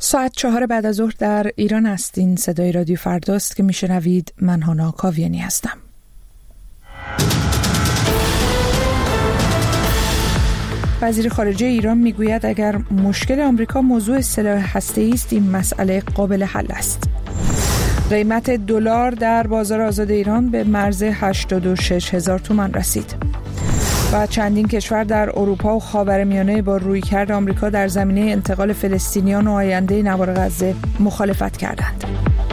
ساعت 4 بعد از ظهر در ایران هستین. صدای رادیو فرداست که میشنوید. من هانا کاویانی هستم. وزیر خارجه ایران میگوید اگر مشکل آمریکا موضوع سلاح هسته‌ای است، این مسئله قابل حل است. قیمت دلار در بازار آزاد ایران به مرز 86,000 تومان رسید. و چندین کشور در اروپا و خاورمیانه با رویکرد آمریکا در زمینه انتقال فلسطینیان و آینده نوار غزه مخالفت کردند.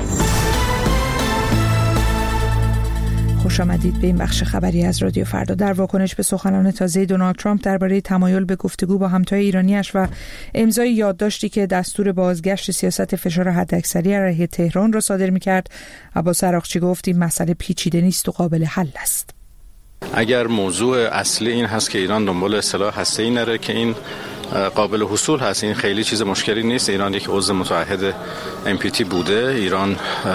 خوش آمدید به این بخش خبری از رادیو فردا. در واکنش به سخنان تازه دونالد ترامپ درباره تمایل به گفتگو با همتای ایرانیش و امضای یادداشتی که دستور بازگشت سیاست فشار حداکثری علیه تهران را صادر می‌کرد، عباس عراقچی گفت این مسئله پیچیده نیست و قابل حل است. اگر موضوع اصلی این هست که ایران دنبال سلاح هسته‌ای نره که این قابل حصول هست، این خیلی چیز مشکلی نیست. ایران یک عضو متعهد NPT بوده. ایران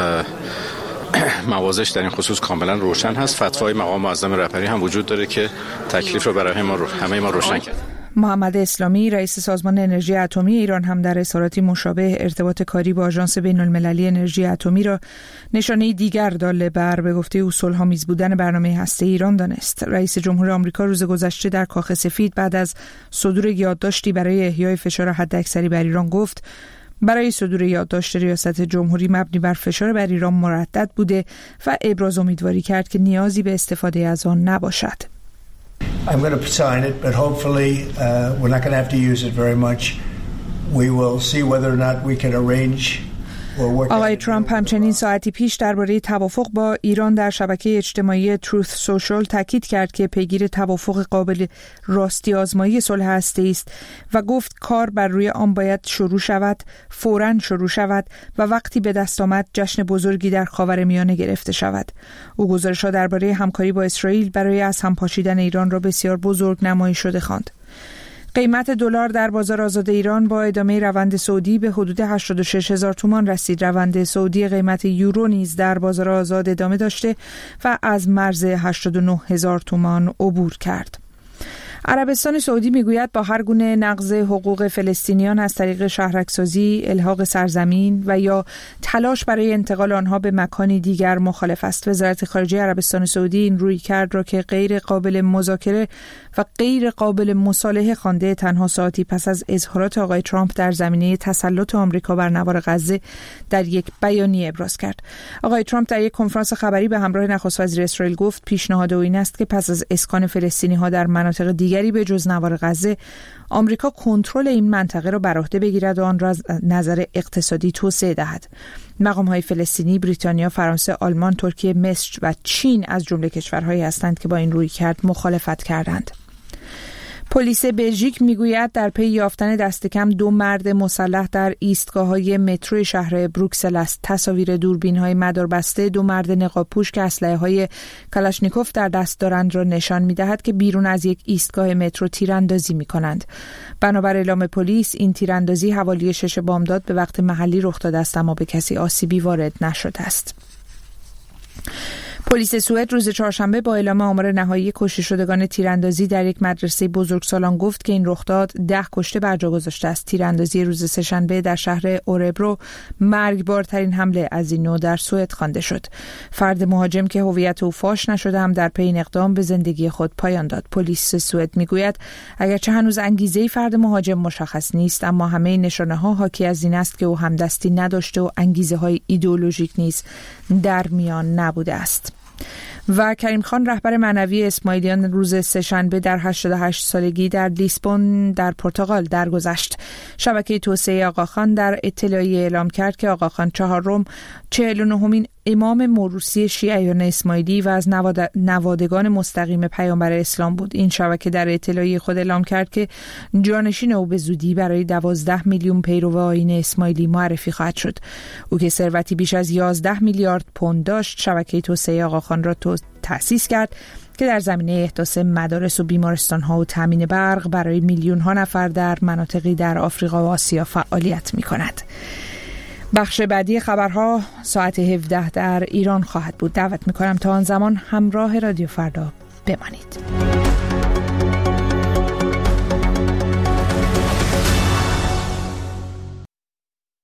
موازش در این خصوص کاملا روشن هست. فتوای مقام معظم رهبری هم وجود داره که تکلیف رو برای همه ما روشن کرد. محمد اسلامی رئیس سازمان انرژی اتمی ایران هم در اظهاراتی مشابه ارتباط کاری با آژانس بین‌المللی انرژی اتمی را نشانه دیگر دال بر به گفته اصول‌آمیز بودن برنامه هسته ایران دانست. رئیس جمهور آمریکا روز گذشته در کاخ سفید بعد از صدور یادداشتی برای احیای فشار حداکثری بر ایران گفت برای صدور یادداشت ریاست جمهوری مبنی بر فشار بر ایران مردد بوده و ابراز امیدواری کرد که نیازی به استفاده از آن نباشد. I'm going to sign it, but hopefully we're not going to have to use it very much. We will see whether or not we can arrange. آقای ترامپ همچنین ساعتی پیش درباره توافق با ایران در شبکه اجتماعی تروث سوشال تاکید کرد که پیگیر توافق قابل راستی آزمایی صلح هسته‌ای است و گفت کار بر روی آن باید فوراً شروع شود و وقتی به دست آمد جشن بزرگی در خاورمیانه گرفته شود. او گزارش‌ها درباره همکاری با اسرائیل برای از هم پاشیدن ایران را بسیار بزرگنمایی شده خواند. قیمت دلار در بازار آزاد ایران با ادامه روند صعودی به حدود 86,000 تومان رسید. روند صعودی قیمت یورو نیز در بازار آزاد ادامه داشته و از مرز 89,000 تومان عبور کرد. عربستان سعودی میگوید با هر گونه نقض حقوق فلسطینیان از طریق شهرک‌سازی، الحاق سرزمین و یا تلاش برای انتقال آنها به مکانی دیگر مخالف است. وزارت خارجه عربستان سعودی این رویکرد را که غیر قابل مذاکره و غیر قابل مصالحه خوانده تنها ساعتی پس از اظهارات آقای ترامپ در زمینه تسلط آمریکا بر نوار غزه در یک بیانیه ابراز کرد. آقای ترامپ در یک کنفرانس خبری به همراه نخست وزیر اسرائیل گفت پیشنهاد او این است که پس از اسکان فلسطینی‌ها در مناطق دیگری به جز نوار غزه، آمریکا کنترل این منطقه را بر عهده بگیرد و آن را از نظر اقتصادی توسعه دهد. مقام‌های فلسطینی، بریتانیا، فرانسه، آلمان، ترکیه، مصر و چین از جمله کشورهایی هستند که با این رویکرد مخالفت کردند. پلیس بلژیک میگوید در پی یافتن دست کم 2 مرد مسلح در ایستگاه‌های مترو شهر بروکسل است. تصاویر دوربین‌های مداربسته 2 مرد نقاب‌پوش که اسلحه‌های کلاشنیکوف در دست دارند را نشان می‌دهد که بیرون از یک ایستگاه مترو تیراندازی می‌کنند. بنابر اعلام پلیس این تیراندازی حوالی 6 بامداد به وقت محلی رخ داده است اما به کسی آسیبی وارد نشده است. پلیس سوئد روز چهارشنبه با اعلام آمار نهایی کشته شدگان تیراندازی در یک مدرسه بزرگسالان گفت که این رخداد 10 کشته بر جا گذاشته است. تیراندازی روز سه‌شنبه در شهر اوربرو مرگبارترین حمله از این نوع در سوئد خوانده شد. فرد مهاجم که هویت او فاش نشده هم در پی این اقدام به زندگی خود پایان داد. پلیس سوئد میگوید اگرچه هنوز انگیزه فرد مهاجم مشخص نیست، اما همه نشانه‌ها حاکی از این است که او همدستی نداشته و انگیزه‌های ایدئولوژیک نیز در میان نبوده است. و کریم خان رهبر معنوی اسماعیلیان روز سه‌شنبه در 88 سالگی در لیسبون در پرتغال درگذشت. شبکه توسعه آقاخان در اطلاعیه اعلام کرد که آقاخان چهارم 49مین امام موروثی شیعیان اسماعیلی و از نوادگان مستقیم پیامبر اسلام بود. این شبکه در اطلاعیه خود اعلام کرد که جانشین او به زودی برای 12 میلیون پیرو آیین اسماعیلی معرفی خواهد شد. او که ثروتی بیش از 11 میلیارد پوند داشت، شبکه توسعه آقاخان را تأسیس کرد که در زمینه احداث مدارس و بیمارستان‌ها و تامین برق برای میلیون‌ها نفر در مناطقی در آفریقا و آسیا فعالیت می‌کند. بخش بعدی خبرها ساعت 17 در ایران خواهد بود. دعوت می‌کنم تا آن زمان همراه رادیو فردا بمانید.